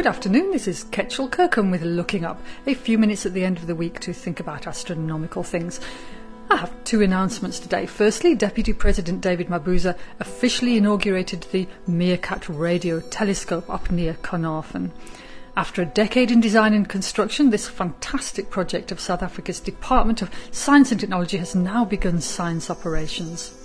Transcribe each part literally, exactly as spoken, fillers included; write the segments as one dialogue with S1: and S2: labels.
S1: Good afternoon, this is Ketchel Kirkham with Looking Up, a few minutes at the end of the week to think about astronomical things. I have two announcements today. Firstly, Deputy President David Mabuza officially inaugurated the Meerkat Radio Telescope up near Carnarvon. After a decade in design and construction, this fantastic project of South Africa's Department of Science and Technology has now begun science operations.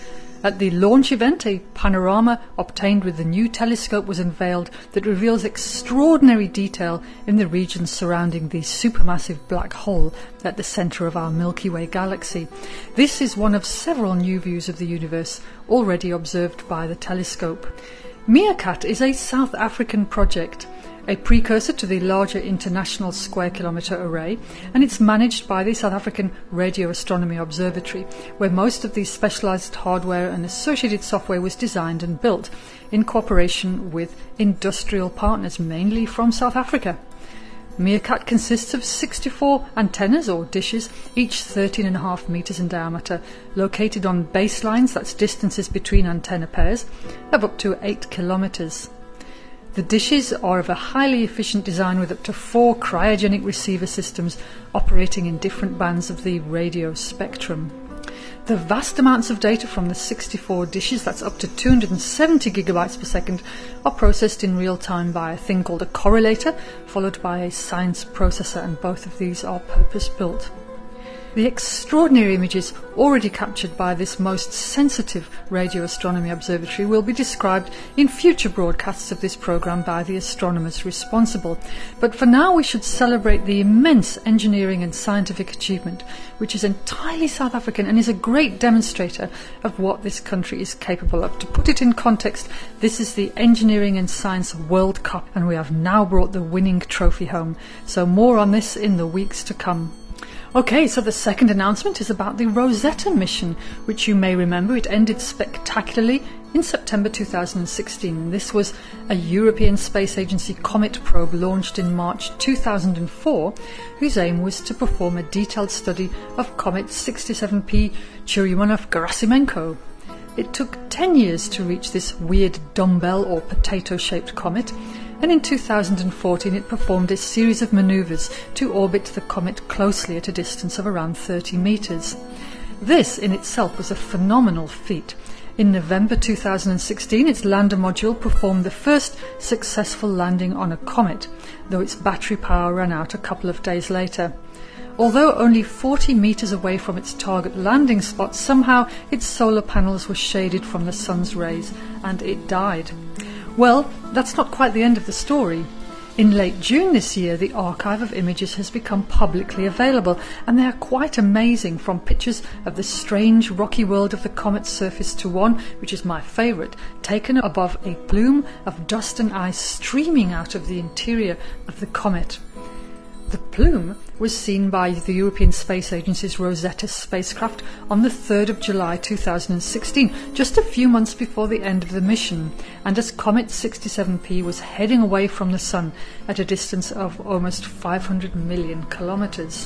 S1: At the launch event, a panorama obtained with the new telescope was unveiled that reveals extraordinary detail in the regions surrounding the supermassive black hole at the centre of our Milky Way galaxy. This is one of several new views of the universe already observed by the telescope. Meerkat is a South African project, a precursor to the larger International Square Kilometre Array, and it's managed by the South African Radio Astronomy Observatory, where most of the specialised hardware and associated software was designed and built in cooperation with industrial partners, mainly from South Africa. Meerkat consists of sixty-four antennas or dishes, each thirteen and a half metres in diameter, located on baselines, that's distances between antenna pairs, of up to eight kilometres. The dishes are of a highly efficient design with up to four cryogenic receiver systems operating in different bands of the radio spectrum. The vast amounts of data from the sixty-four dishes, that's up to two hundred seventy gigabytes per second, are processed in real time by a thing called a correlator, followed by a science processor, and both of these are purpose-built. The extraordinary images already captured by this most sensitive radio astronomy observatory will be described in future broadcasts of this programme by the astronomers responsible. But for now we should celebrate the immense engineering and scientific achievement, which is entirely South African and is a great demonstrator of what this country is capable of. To put it in context, this is the Engineering and Science World Cup, and we have now brought the winning trophy home. So more on this in the weeks to come. Okay, so the second announcement is about the Rosetta mission, which you may remember it ended spectacularly in September two thousand sixteen. This was a European Space Agency comet probe launched in March two thousand four, whose aim was to perform a detailed study of comet sixty-seven P Churyumov-Gerasimenko. It took ten years to reach this weird dumbbell or potato-shaped comet, and in two thousand fourteen it performed a series of manoeuvres to orbit the comet closely at a distance of around thirty metres. This in itself was a phenomenal feat. In November two thousand sixteen its lander module performed the first successful landing on a comet, though its battery power ran out a couple of days later. Although only forty metres away from its target landing spot, somehow its solar panels were shaded from the sun's rays and it died. Well, that's not quite the end of the story. In late June this year, the archive of images has become publicly available, and they are quite amazing, from pictures of the strange rocky world of the comet's surface to one, which is my favourite, taken above a plume of dust and ice streaming out of the interior of the comet. The plume was seen by the European Space Agency's Rosetta spacecraft on the third of July two thousand sixteen, just a few months before the end of the mission, and as Comet sixty-seven P was heading away from the Sun at a distance of almost five hundred million kilometres.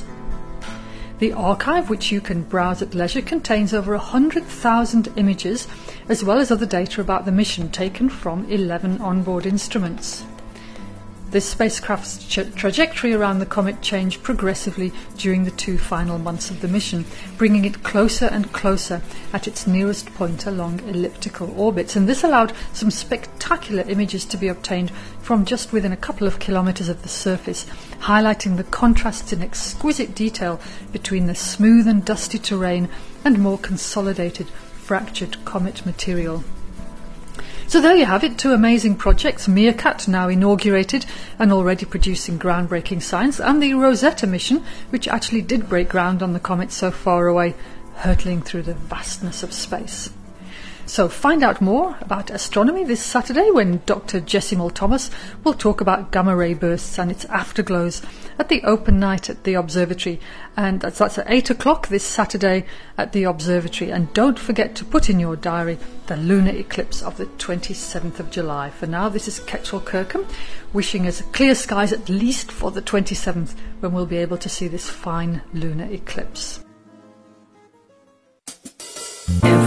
S1: The archive, which you can browse at leisure, contains over one hundred thousand images, as well as other data about the mission taken from eleven onboard instruments. The spacecraft's tra- trajectory around the comet changed progressively during the two final months of the mission, bringing it closer and closer at its nearest point along elliptical orbits, and this allowed some spectacular images to be obtained from just within a couple of kilometres of the surface, highlighting the contrasts in exquisite detail between the smooth and dusty terrain and more consolidated, fractured comet material. So there you have it, two amazing projects, Meerkat, now inaugurated and already producing groundbreaking science, and the Rosetta mission, which actually did break ground on the comet so far away, hurtling through the vastness of space. So find out more about astronomy this Saturday when Doctor Jessie Moll-Thomas will talk about gamma ray bursts and its afterglows at the open night at the observatory, and that's, that's at eight o'clock this Saturday at the observatory. And don't forget to put in your diary the lunar eclipse of the twenty-seventh of July. For now, this is Ketchel Kirkham wishing us clear skies at least for the twenty-seventh, when we'll be able to see this fine lunar eclipse. Every